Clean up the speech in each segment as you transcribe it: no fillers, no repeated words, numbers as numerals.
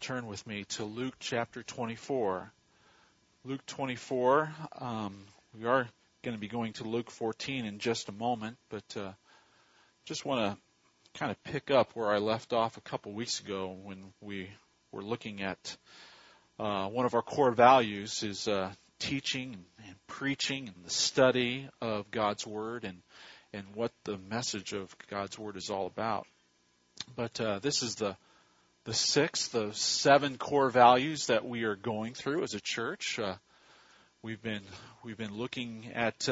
turn with me to Luke chapter 24. Luke 24, we are going to be going to Luke 14 in just a moment, but just want to kind of pick up where I left off a couple weeks ago when we were looking at one of our core values is teaching and preaching and the study of God's Word and what the message of God's Word is all about. But this is the sixth of 7 core values that we are going through as a church. We've been looking at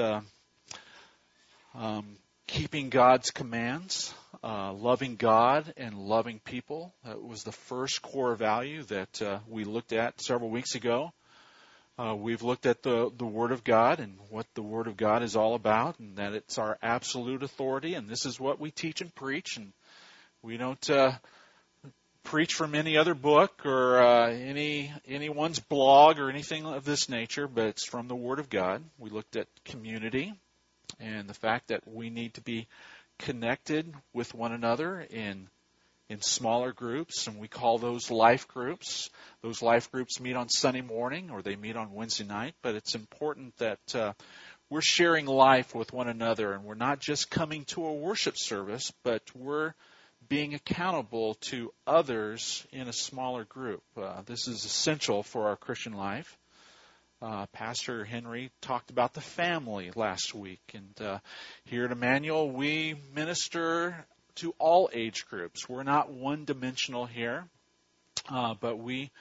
keeping God's commands, loving God and loving people. That was the first core value that we looked at several weeks ago. We've looked at the Word of God and what the Word of God is all about, and that it's our absolute authority, and this is what we teach and preach. And we don't preach from any other book or anyone's blog or anything of this nature, but it's from the Word of God. We looked at community and the fact that we need to be connected with one another in smaller groups, and we call those life groups. Those life groups meet on Sunday morning or they meet on Wednesday night, but it's important that we're sharing life with one another, and we're not just coming to a worship service, but we're being accountable to others in a smaller group. This is essential for our Christian life. Pastor Henry talked about the family last week, and here at Emmanuel we minister to all age groups. We're not one-dimensional here, but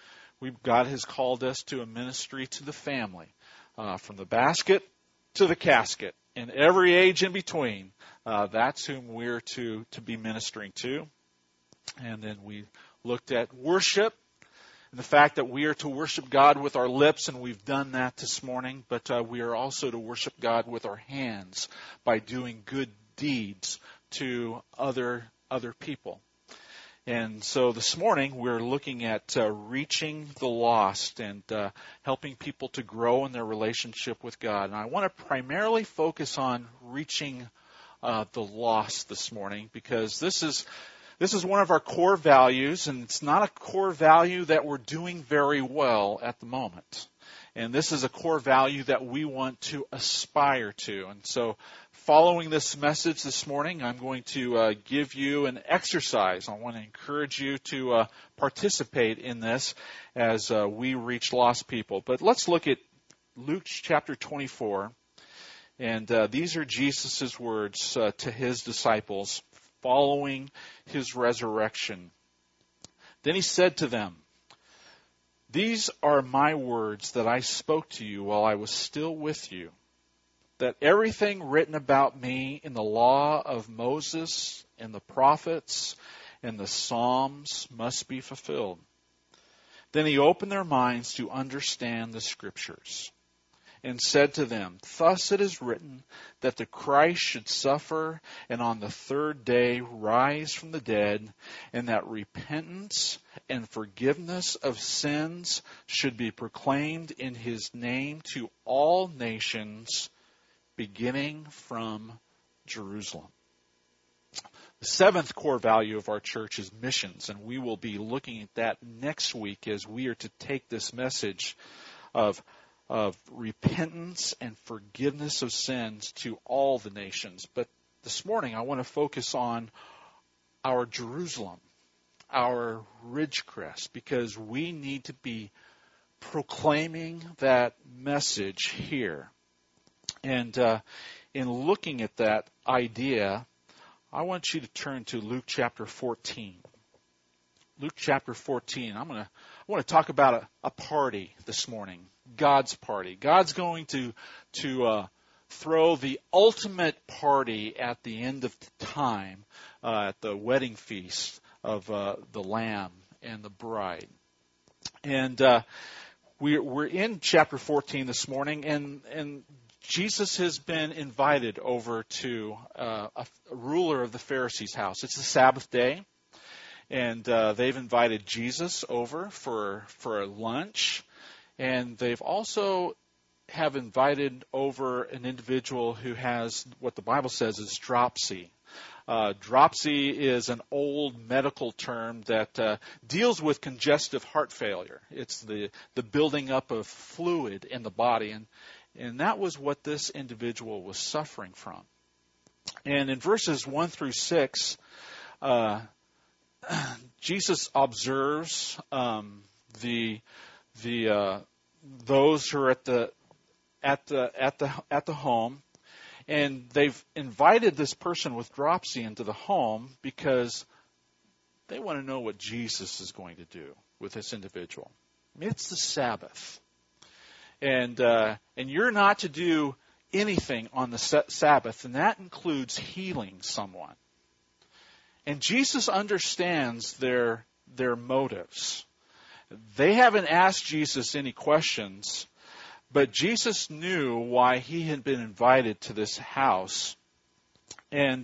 God has called us to a ministry to the family, from the basket to the casket, and every age in between. That's whom we're to be ministering to. And then we looked at worship and the fact that we are to worship God with our lips, and we've done that this morning, but we are also to worship God with our hands by doing good deeds to other people. And so this morning we're looking at reaching the lost and helping people to grow in their relationship with God. And I want to primarily focus on reaching the lost this morning, because this is one of our core values, and it's not a core value that we're doing very well at the moment. And this is a core value that we want to aspire to. And so following this message this morning, I'm going to give you an exercise. I want to encourage you to participate in this as we reach lost people. But let's look at Luke chapter 24. And these are Jesus' words to his disciples following his resurrection. Then he said to them, "These are my words that I spoke to you while I was still with you, that everything written about me in the law of Moses and the prophets and the Psalms must be fulfilled." Then he opened their minds to understand the Scriptures, and said to them, "Thus it is written that the Christ should suffer and on the third day rise from the dead, and that repentance and forgiveness of sins should be proclaimed in his name to all nations, beginning from Jerusalem." The 7th core value of our church is missions, and we will be looking at that next week as we are to take this message of repentance and forgiveness of sins to all the nations. But this morning I want to focus on our Jerusalem, our Ridgecrest, because we need to be proclaiming that message here. And in looking at that idea, I want you to turn to Luke chapter 14. Luke chapter 14. I want to talk about a party this morning. God's party. God's going to throw the ultimate party at the end of time, at the wedding feast of the Lamb and the bride. And we're in chapter 14 this morning, and Jesus has been invited over to a ruler of the Pharisees' house. It's the Sabbath day, and they've invited Jesus over for a lunch. And they've also have invited over an individual who has what the Bible says is dropsy. Dropsy is an old medical term that deals with congestive heart failure. It's the building up of fluid in the body, and that was what this individual was suffering from. And in verses 1 through 6, Jesus observes those who are at the home, and they've invited this person with dropsy into the home because they want to know what Jesus is going to do with this individual. I mean, it's the Sabbath, and you're not to do anything on the Sabbath, and that includes healing someone. And Jesus understands their motives. They haven't asked Jesus any questions, but Jesus knew why he had been invited to this house. And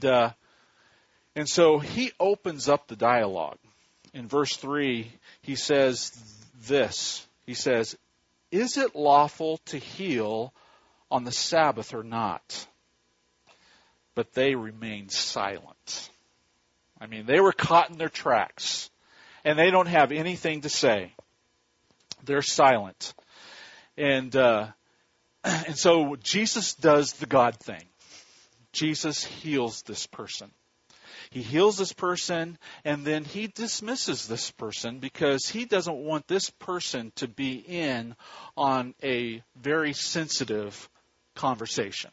so he opens up the dialogue. In verse 3, he says this. He says, "Is it lawful to heal on the Sabbath or not?" But they remained silent. I mean, they were caught in their tracks, and they don't have anything to say. They're silent. And so Jesus does the God thing. Jesus heals this person. He heals this person, and then he dismisses this person because he doesn't want this person to be in on a very sensitive conversation.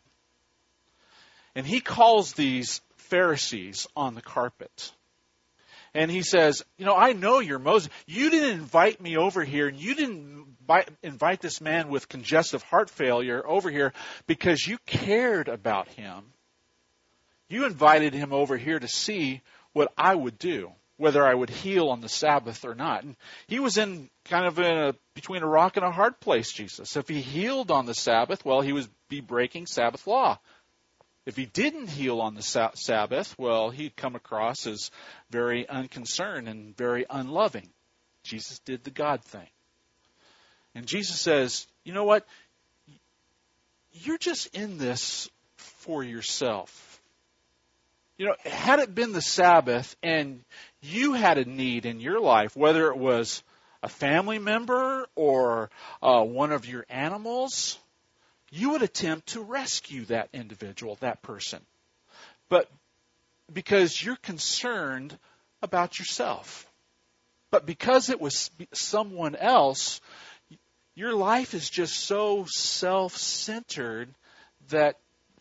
And he calls these Pharisees on the carpet. And he says, I know you're Moses. You didn't invite me over here, and you didn't invite this man with congestive heart failure over here because you cared about him. You invited him over here to see what I would do, whether I would heal on the Sabbath or not. And he was between a rock and a hard place, Jesus. If he healed on the Sabbath, well, he would be breaking Sabbath law. If he didn't heal on the Sabbath, well, he'd come across as very unconcerned and very unloving. Jesus did the God thing. And Jesus says, you know what? You're just in this for yourself. Had it been the Sabbath and you had a need in your life, whether it was a family member or one of your animals, you would attempt to rescue that individual, that person. But because you're concerned about yourself. But because it was someone else, your life is just so self-centered that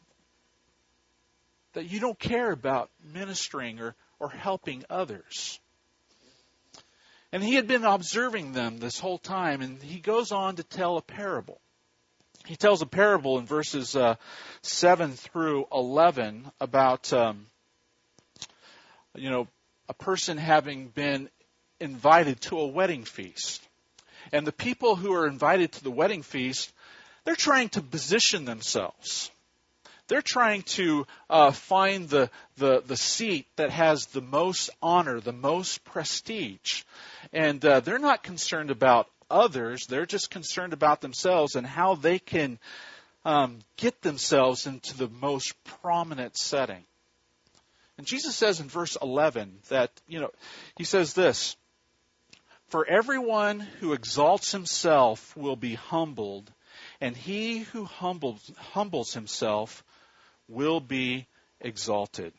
you don't care about ministering or helping others. And he had been observing them this whole time, and he goes on to tell a parable. He tells a parable in verses 7 through 11 about, a person having been invited to a wedding feast. And the people who are invited to the wedding feast, they're trying to position themselves. They're trying to find the seat that has the most honor, the most prestige. And they're not concerned about others. They're just concerned about themselves and how they can get themselves into the most prominent setting. And Jesus says in verse 11 that, he says this, "For everyone who exalts himself will be humbled, and he who humbles himself will be exalted."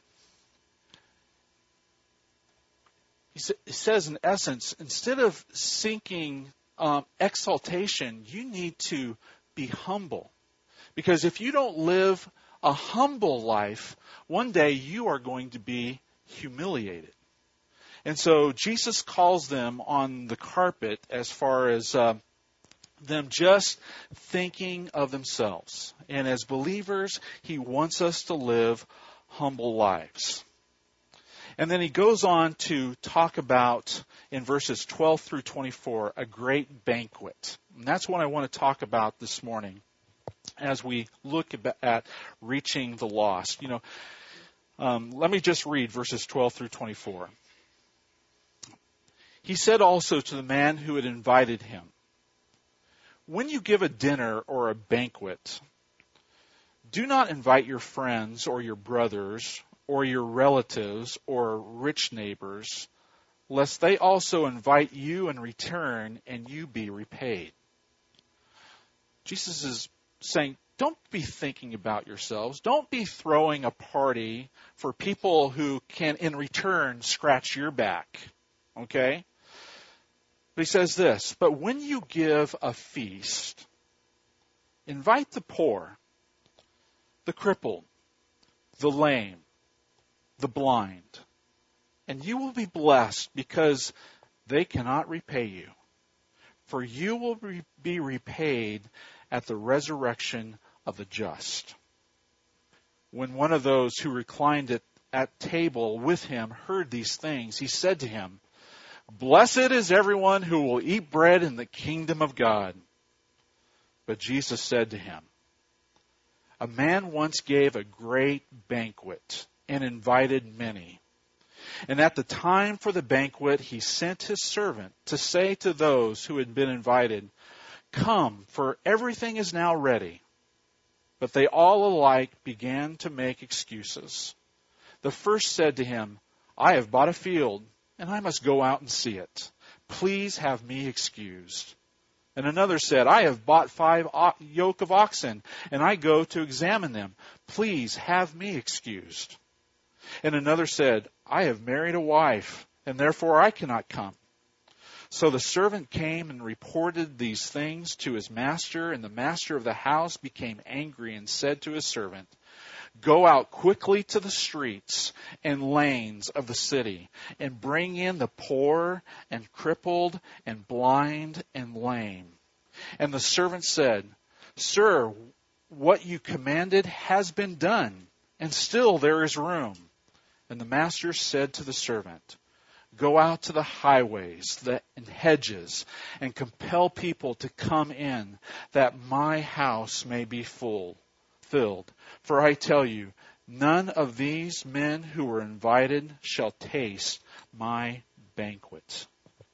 He says, in essence, instead of seeking exaltation, you need to be humble. Because if you don't live a humble life, one day you are going to be humiliated. And so Jesus calls them on the carpet as far as them just thinking of themselves. And as believers, he wants us to live humble lives. And then he goes on to talk about, in verses 12 through 24, a great banquet. And that's what I want to talk about this morning as we look at reaching the lost. Let me just read verses 12 through 24. He said also to the man who had invited him, "When you give a dinner or a banquet, do not invite your friends or your brothers or your relatives or rich neighbors, lest they also invite you in return and you be repaid. Jesus is saying, don't be thinking about yourselves. Don't be throwing a party for people who can, in return, scratch your back. Okay? But he says this, but when you give a feast, invite the poor, the crippled, the lame, the blind, and you will be blessed because they cannot repay you. For you will be repaid at the resurrection of the just. When one of those who reclined at table with him heard these things, he said to him, Blessed is everyone who will eat bread in the kingdom of God. But Jesus said to him, A man once gave a great banquet and invited many. And at the time for the banquet, he sent his servant to say to those who had been invited, Come, for everything is now ready. But they all alike began to make excuses. The first said to him, I have bought a field, and I must go out and see it. Please have me excused. And another said, I have bought 5 yoke of oxen, and I go to examine them. Please have me excused. And another said, I have married a wife, and therefore I cannot come. So the servant came and reported these things to his master, and the master of the house became angry and said to his servant, Go out quickly to the streets and lanes of the city, and bring in the poor and crippled and blind and lame. And the servant said, Sir, what you commanded has been done, and still there is room. And the master said to the servant, Go out to the highways and hedges and compel people to come in, that my house may be filled. For I tell you, none of these men who were invited shall taste my banquet.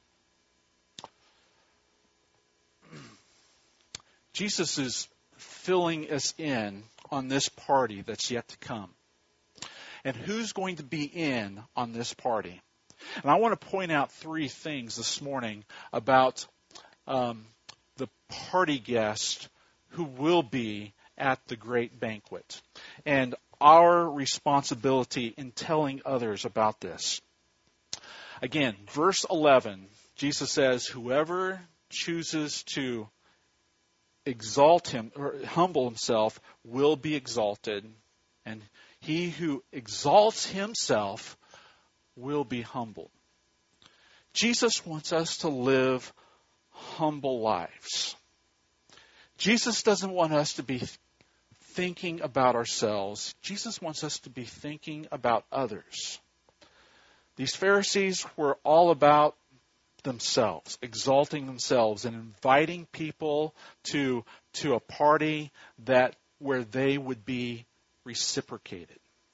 Jesus is filling us in on this party that's yet to come. And who's going to be in on this party? And I want to point out 3 things this morning about the party guest who will be at the great banquet and our responsibility in telling others about this. Again, verse 11, Jesus says, Whoever chooses to exalt him or humble himself will be exalted, and he who exalts himself will be humbled. Jesus wants us to live humble lives. Jesus doesn't want us to be thinking about ourselves. Jesus wants us to be thinking about others. These Pharisees were all about themselves, exalting themselves and inviting people to a party where they would be reciprocated.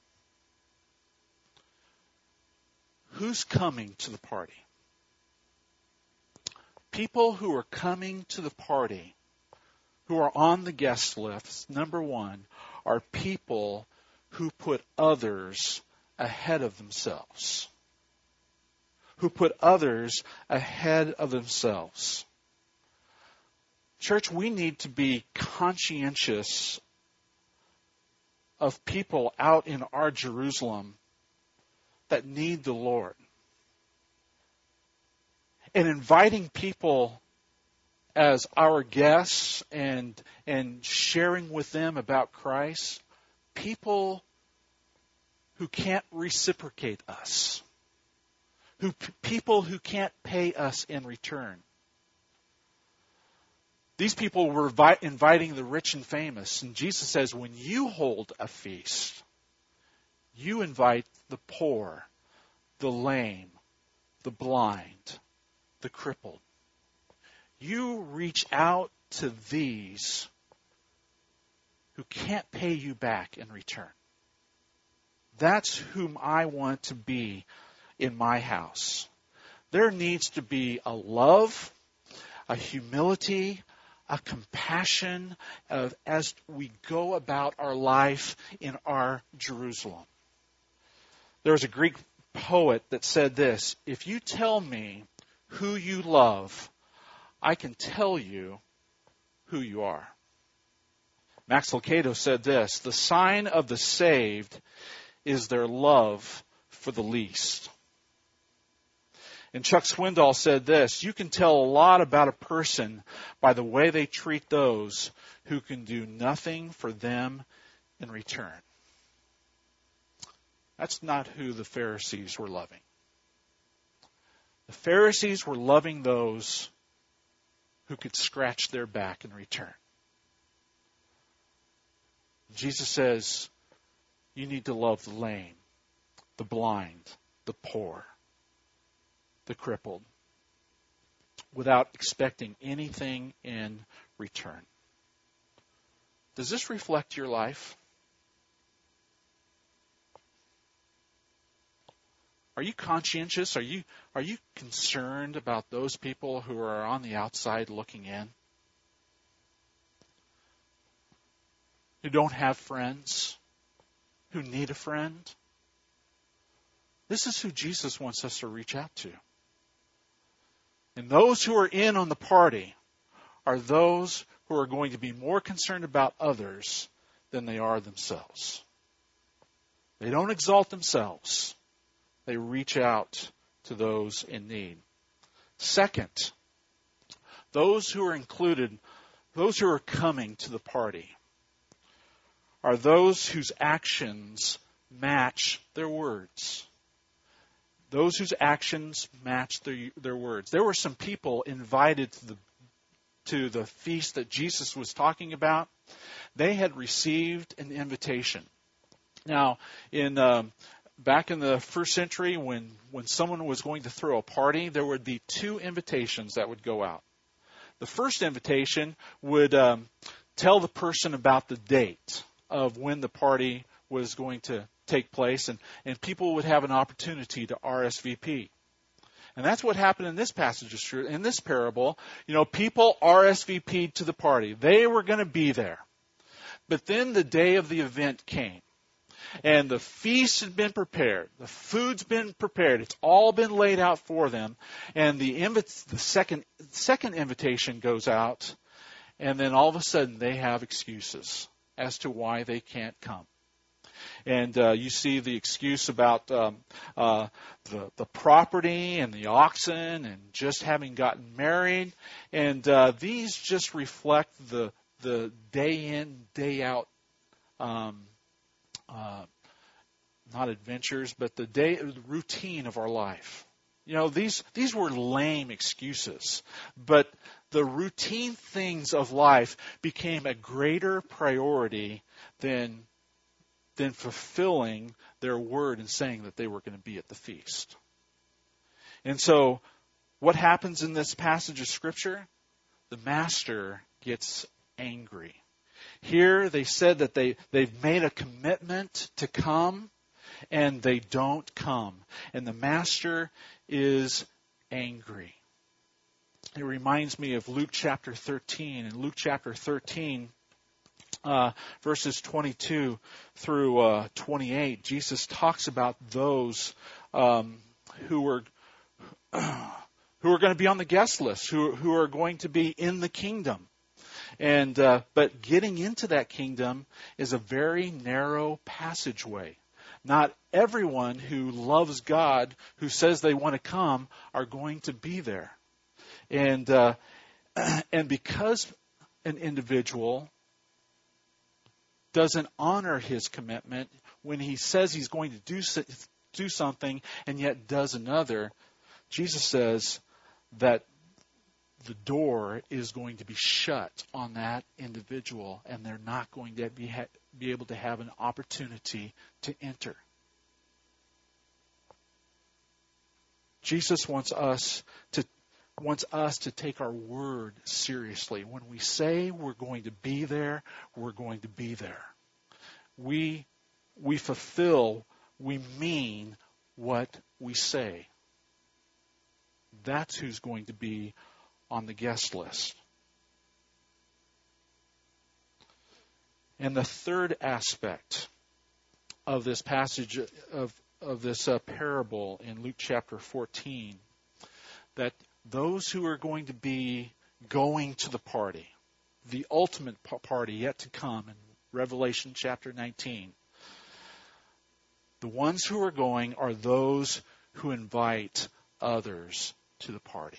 Who's coming to the party? People who are coming to the party, who are on the guest list, number 1, are people who put others ahead of themselves. Who put others ahead of themselves. Church, we need to be conscientious of people out in our Jerusalem that need the Lord. And inviting people as our guests and sharing with them about Christ, people who can't reciprocate us, people who can't pay us in return. These people were inviting the rich and famous, and Jesus says, when you hold a feast, you invite the poor, the lame, the blind, the crippled. You reach out to these who can't pay you back in return. That's whom I want to be in my house. There needs to be a love, a humility, a compassion as we go about our life in our Jerusalem. There was a Greek poet that said this: if you tell me who you love, I can tell you who you are. Max Lucado said this: the sign of the saved is their love for the least. And Chuck Swindoll said this: you can tell a lot about a person by the way they treat those who can do nothing for them in return. That's not who the Pharisees were loving. The Pharisees were loving those who could scratch their back in return. Jesus says, you need to love the lame, the blind, the poor, the crippled, without expecting anything in return. Does this reflect your life? Are you conscientious? Are you concerned about those people who are on the outside looking in? Who don't have friends? Who need a friend? This is who Jesus wants us to reach out to. And those who are in on the party are those who are going to be more concerned about others than they are themselves. They don't exalt themselves. They reach out to those in need. Second, those who are included, those who are coming to the party, are those whose actions match their words. Those whose actions match their words. There were some people invited to the feast that Jesus was talking about. They had received an invitation. Now, back in the first century, when someone was going to throw a party, there would be two invitations that would go out. The first invitation would tell the person about the date of when the party was going to take place, and people would have an opportunity to RSVP. And that's what happened in this passage of Scripture. In this parable, people RSVP'd to the party. They were going to be there. But then the day of the event came. And the feast had been prepared. The food's been prepared. It's all been laid out for them. And the second invitation goes out. And then all of a sudden they have excuses as to why they can't come. And you see the excuse about the property and the oxen and just having gotten married. And these just reflect the day in, day out not adventures, but the routine of our life. These were lame excuses, but the routine things of life became a greater priority than fulfilling their word and saying that they were going to be at the feast. And so, what happens in this passage of Scripture? The master gets angry. Here they said that they've made a commitment to come, and they don't come. And the master is angry. It reminds me of Luke chapter 13. In Luke chapter 13, verses 22 through 28, Jesus talks about those who are going to be on the guest list, who are going to be in the kingdom. And but getting into that kingdom is a very narrow passageway. Not everyone who loves God, who says they want to come, are going to be there. And because an individual doesn't honor his commitment when he says he's going to do something and yet does another, Jesus says that the door is going to be shut on that individual, and they're not going to be able to have an opportunity to enter. Jesus wants us to take our word seriously. When we say we're going to be there, we're going to be there. We fulfill, we mean what we say. That's who's going to be on the guest list. And the third aspect of this passage of of this parable in Luke chapter 14, that those who are going to be going to the party, the ultimate party yet to come in Revelation chapter 19, the ones who are going are those who invite others to the party.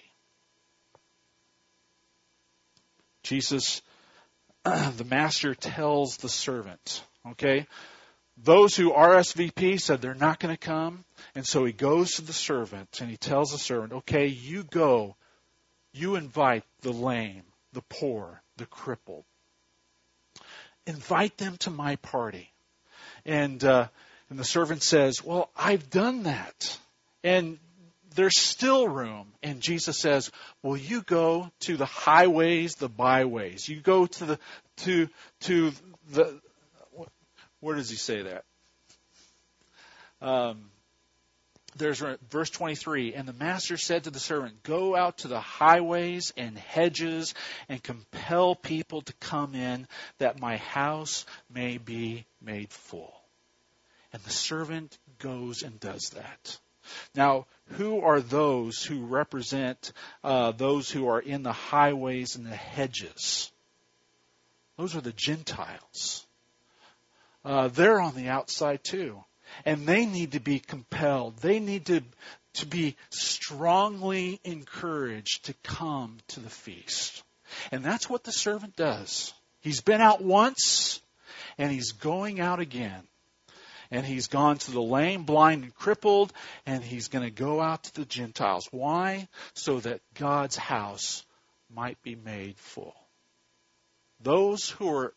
Jesus, the master, tells the servant, okay, those who RSVP said they're not going to come, and so he goes to the servant and he tells the servant, okay, you go, you invite the lame, the poor, the crippled. Invite them to my party. And the servant says, well, I've done that. And there's still room. And Jesus says, well, you go to the highways, the byways. You go to the where does he say that? There's verse 23. And the master said to the servant, go out to the highways and hedges and compel people to come in, that my house may be made full. And the servant goes and does that. Now, who are those who represent those who are in the highways and the hedges? Those are the Gentiles. They're on the outside too. And they need to be compelled. They need to be strongly encouraged to come to the feast. And that's what the servant does. He's been out once, and he's going out again. And he's gone to the lame, blind, and crippled, and he's going to go out to the Gentiles. Why? So that God's house might be made full. Those who are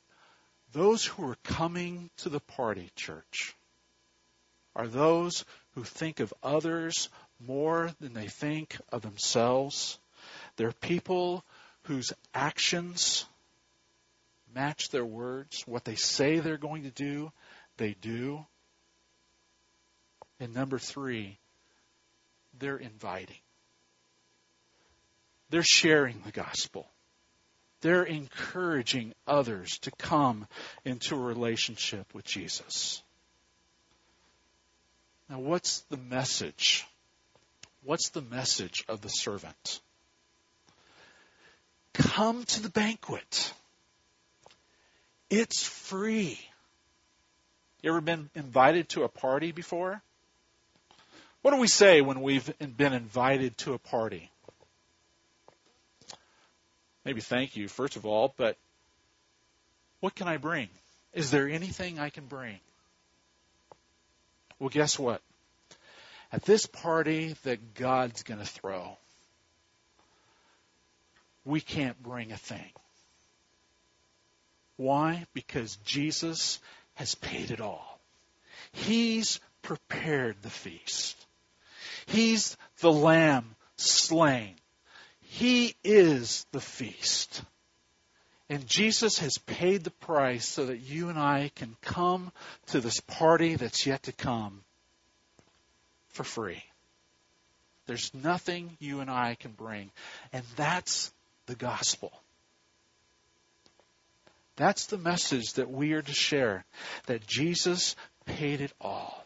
coming to the party, church, are those who think of others more than they think of themselves. They're people whose actions match their words. What they say they're going to do, they do. And number 3, they're inviting. They're sharing the gospel. They're encouraging others to come into a relationship with Jesus. Now, what's the message? What's the message of the servant? Come to the banquet. It's free. You ever been invited to a party before? What do we say when we've been invited to a party? Maybe thank you, first of all, but what can I bring? Is there anything I can bring? Well, guess what? At this party that God's going to throw, we can't bring a thing. Why? Because Jesus has paid it all. He's prepared the feast. He's the Lamb slain. He is the feast. And Jesus has paid the price so that you and I can come to this party that's yet to come for free. There's nothing you and I can bring. And that's the gospel. That's the message that we are to share, that Jesus paid it all.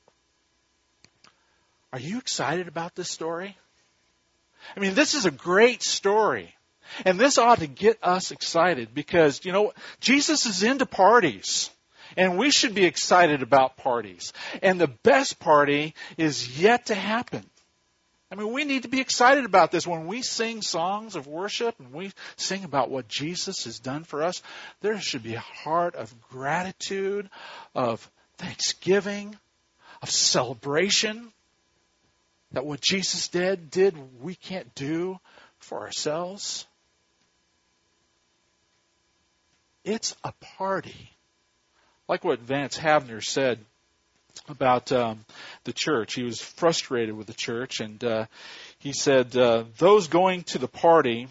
Are you excited about this story? I mean, this is a great story. And this ought to get us excited because, Jesus is into parties. And we should be excited about parties. And the best party is yet to happen. I mean, we need to be excited about this. When we sing songs of worship and we sing about what Jesus has done for us, there should be a heart of gratitude, of thanksgiving, of celebration that what Jesus did we can't do for ourselves. It's a party. Like what Vance Havner said about the church. He was frustrated with the church, and he said, those going to the party,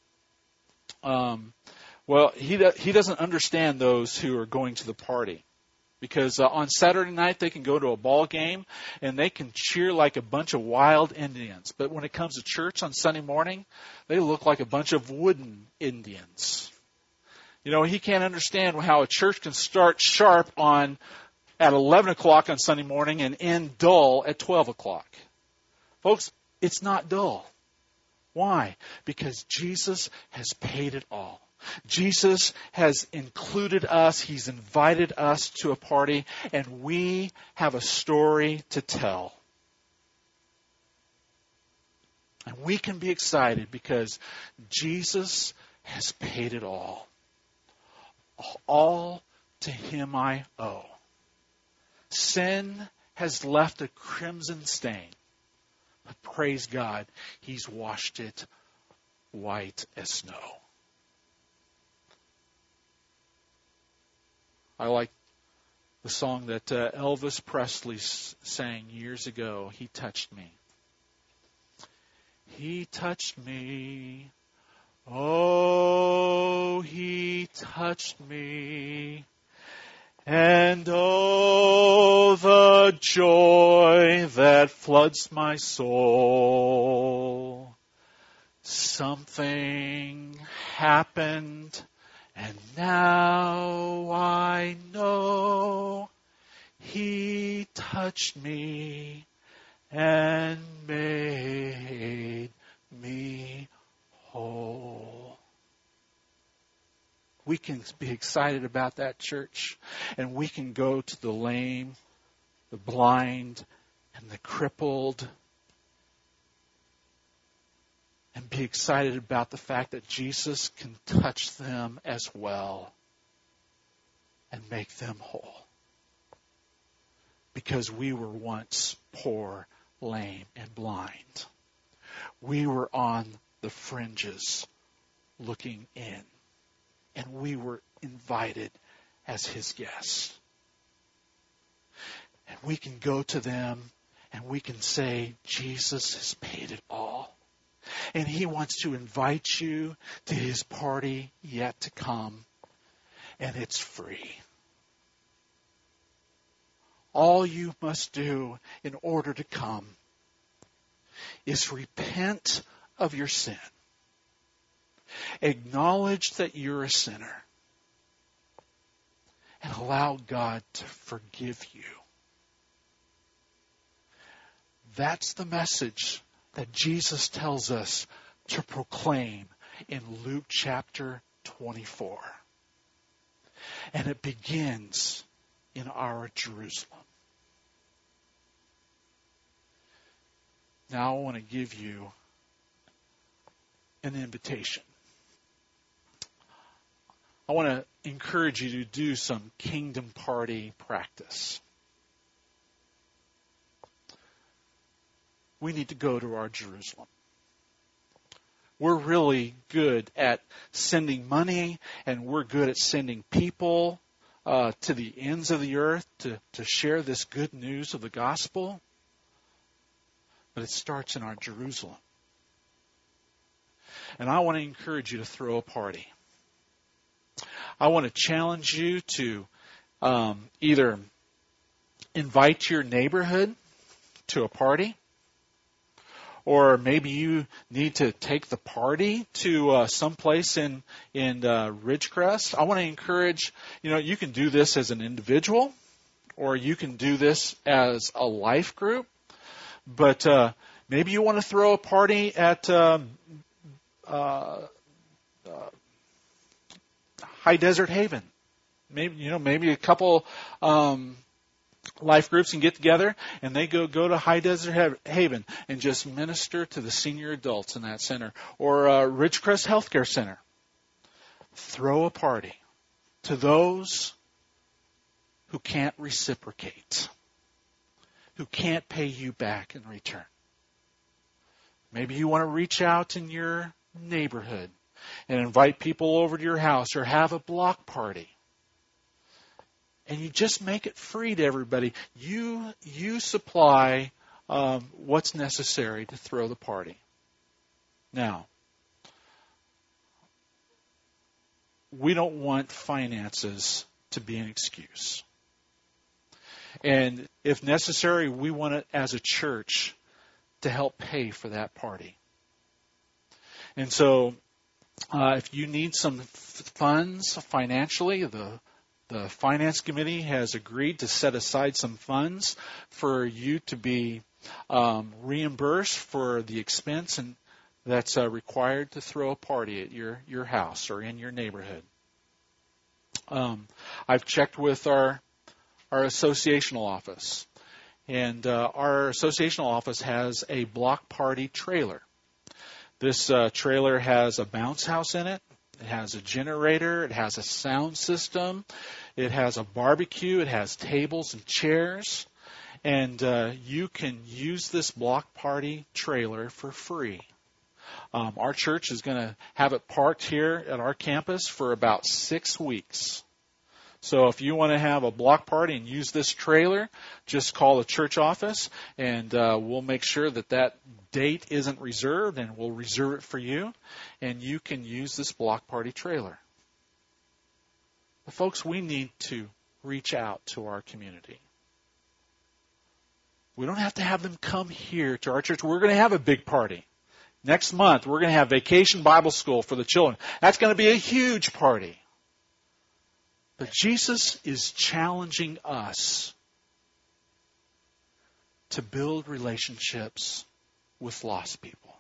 he doesn't understand those who are going to the party. Because on Saturday night they can go to a ball game and they can cheer like a bunch of wild Indians. But when it comes to church on Sunday morning, they look like a bunch of wooden Indians. He can't understand how a church can start sharp on at 11 o'clock on Sunday morning and end dull at 12 o'clock. Folks, it's not dull. Why? Because Jesus has paid it all. Jesus has included us. He's invited us to a party, and we have a story to tell. And we can be excited because Jesus has paid it all. All to Him I owe. Sin has left a crimson stain. But praise God, He's washed it white as snow. I like the song that Elvis Presley sang years ago, He Touched Me. He touched me. Oh, He touched me. And oh, the joy that floods my soul. Something happened, and now I know He touched me and made me whole. We can be excited about that, church, and we can go to the lame, the blind, and the crippled, and be excited about the fact that Jesus can touch them as well and make them whole. Because we were once poor, lame, and blind. We were on the fringes looking in. And we were invited as His guests. And we can go to them and we can say, Jesus has paid it all. And He wants to invite you to His party yet to come. And it's free. All you must do in order to come is repent of your sin. Acknowledge that you're a sinner. And allow God to forgive you. That's the message that Jesus tells us to proclaim in Luke chapter 24. And it begins in our Jerusalem. Now I want to give you an invitation. I want to encourage you to do some kingdom party practice. We need to go to our Jerusalem. We're really good at sending money, and we're good at sending people to the ends of the earth to share this good news of the gospel. But it starts in our Jerusalem. And I want to encourage you to throw a party. I want to challenge you to either invite your neighborhood to a party, or maybe you need to take the party to someplace in Ridgecrest. I want to encourage, you can do this as an individual, or you can do this as a life group. But maybe you want to throw a party at High Desert Haven. Maybe a couple life groups can get together and they go to High Desert Haven and just minister to the senior adults in that center, or Ridgecrest Healthcare Center. Throw a party to those who can't reciprocate, who can't pay you back in return. Maybe you want to reach out in your neighborhood and invite people over to your house, or have a block party. And you just make it free to everybody. You supply what's necessary to throw the party. Now, we don't want finances to be an excuse. And if necessary, we want it as a church to help pay for that party. And so, if you need some funds financially, the the finance committee has agreed to set aside some funds for you to be reimbursed for the expense and that's required to throw a party at your house or in your neighborhood. I've checked with our associational office, and our associational office has a block party trailer. This trailer has a bounce house in it. It has a generator. It has a sound system. It has a barbecue. It has tables and chairs. And you can use this block party trailer for free. Our church is going to have it parked here at our campus for about 6 weeks. So if you want to have a block party and use this trailer, just call the church office, and we'll make sure that date isn't reserved, and we'll reserve it for you, and you can use this block party trailer. But folks, we need to reach out to our community. We don't have to have them come here to our church. We're going to have a big party. Next month, we're going to have Vacation Bible School for the children. That's going to be a huge party. But Jesus is challenging us to build relationships with lost people.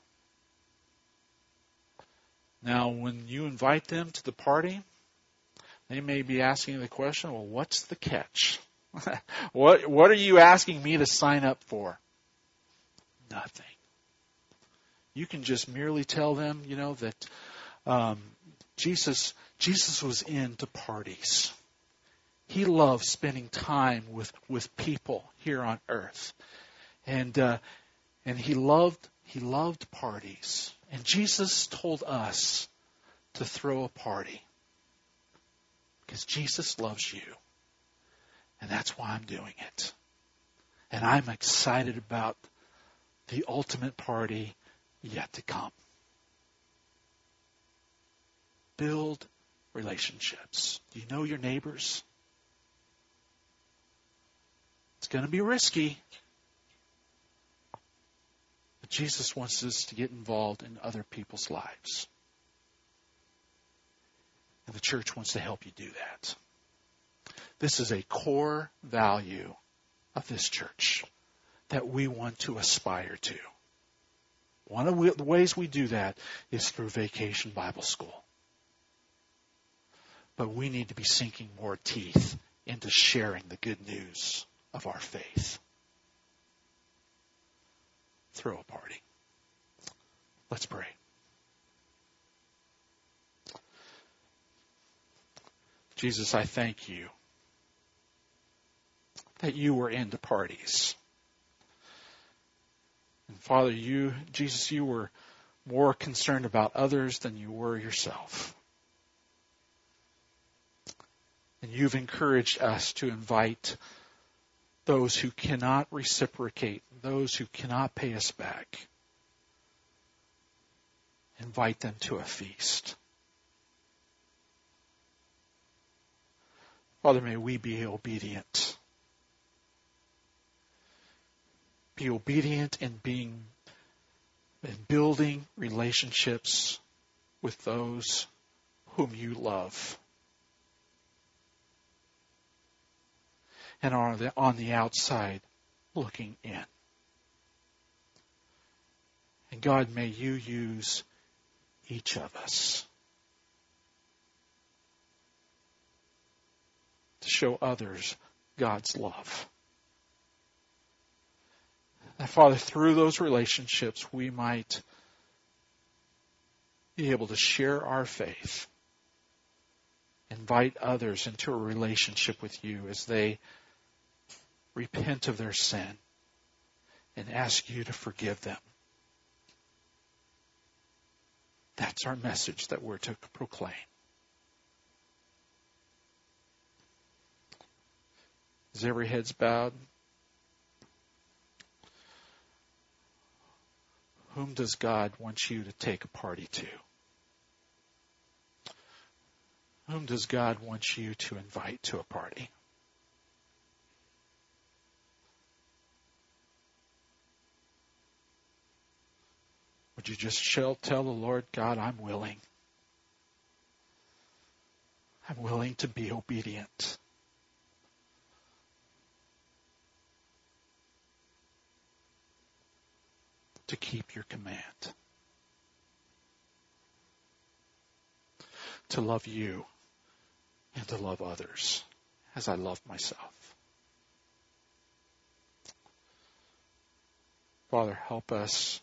Now, when you invite them to the party, they may be asking the question, well, what's the catch? What are you asking me to sign up for? Nothing. You can just merely tell them, that Jesus was into parties. He loved spending time with people here on earth, and he loved parties. And Jesus told us to throw a party because Jesus loves you, and that's why I'm doing it. And I'm excited about the ultimate party yet to come. Build relationships. Do you know your neighbors? It's going to be risky. But Jesus wants us to get involved in other people's lives. And the church wants to help you do that. This is a core value of this church that we want to aspire to. One of the ways we do that is through Vacation Bible School. But we need to be sinking more teeth into sharing the good news of our faith. Throw a party. Let's pray. Jesus, I thank you that you were into parties. And Father, Jesus, you were more concerned about others than you were yourself. And you've encouraged us to invite those who cannot reciprocate, those who cannot pay us back. Invite them to a feast. Father, may we be obedient. Be obedient in building relationships with those whom you love. And are on the outside looking in. And God, may you use each of us to show others God's love. And Father, through those relationships, we might be able to share our faith, invite others into a relationship with you as they repent of their sin and ask you to forgive them. That's our message that we're to proclaim. As every head's bowed, whom does God want you to take a party to? Whom does God want you to invite to a party? Would you just tell the Lord, God, I'm willing. I'm willing to be obedient. To keep your command. To love you and to love others as I love myself. Father, help us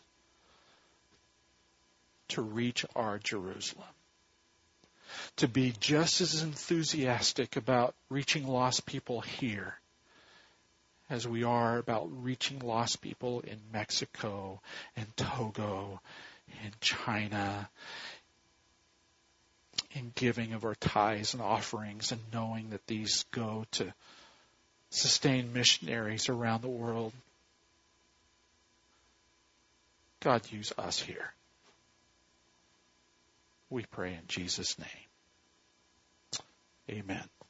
to reach our Jerusalem. To be just as enthusiastic about reaching lost people here as we are about reaching lost people in Mexico and Togo and China, in giving of our tithes and offerings and knowing that these go to sustain missionaries around the world. God, use us here. We pray in Jesus' name. Amen.